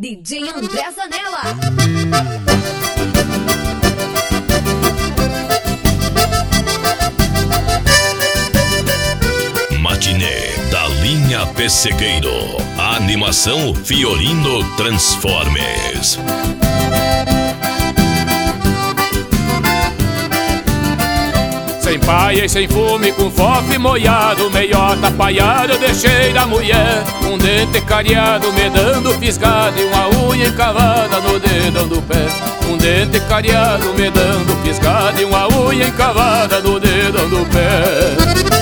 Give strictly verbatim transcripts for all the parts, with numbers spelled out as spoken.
D J André Zanella. Matinê da linha Pessegueiro. Animação Fiorino Transformers. Sem paia e sem fume, com fofe molhado, meiota apaiada eu deixei da mulher. Um dente cariado me dando fisgado e uma unha encavada no dedão do pé. Um dente cariado me dando fisgado e uma unha encavada no dedão do pé.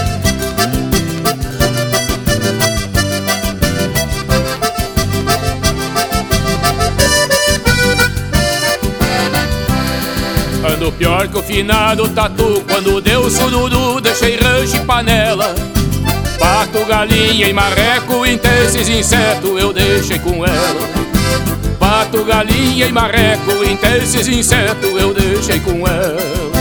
Ando pior que o finado tatu, quando deu sururu deixei rancho e panela. Pato, galinha e marreco, entre esses insetos eu deixei com ela. Pato, galinha e marreco, entre esses insetos eu deixei com ela.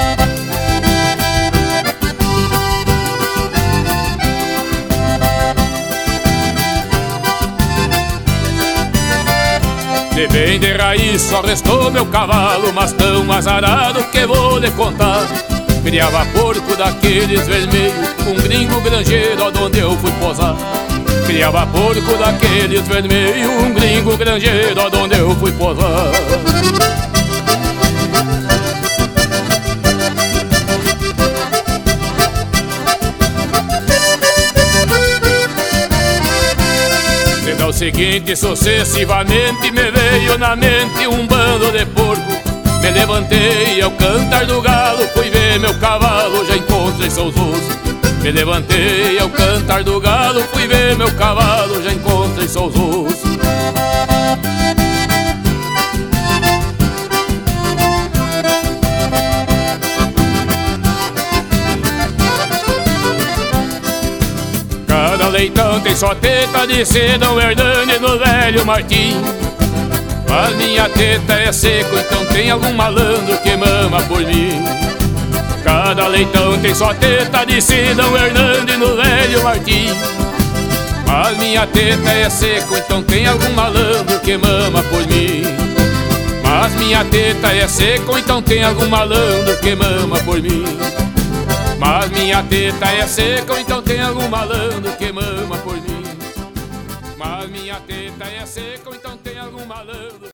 De bem de raiz só restou meu cavalo, mas tão azarado que vou lhe contar. Criava porco daqueles vermelhos, um gringo granjeiro onde eu fui posar. Criava porco daqueles vermelhos, um gringo granjeiro onde eu fui posar. No seguinte, sucessivamente me veio na mente um bando de porco. Me levantei ao cantar do galo, fui ver meu cavalo, já encontrei seus ossos. Me levantei ao cantar do galo, fui ver meu cavalo, já encontrei seus ossos. Cada leitão tem só teta de Dom Hernani no velho Martim. Mas minha teta é seco, então tem algum malandro que mama por mim. Cada leitão tem só teta de Dom Hernani no velho Martim. Mas minha teta é seco, então tem algum malandro que mama por mim. Mas minha teta é seco, então tem algum malandro que mama por mim. Mas minha teta é seca, então tem algum malandro que mama por mim. Mas minha teta é seca, então tem algum malandro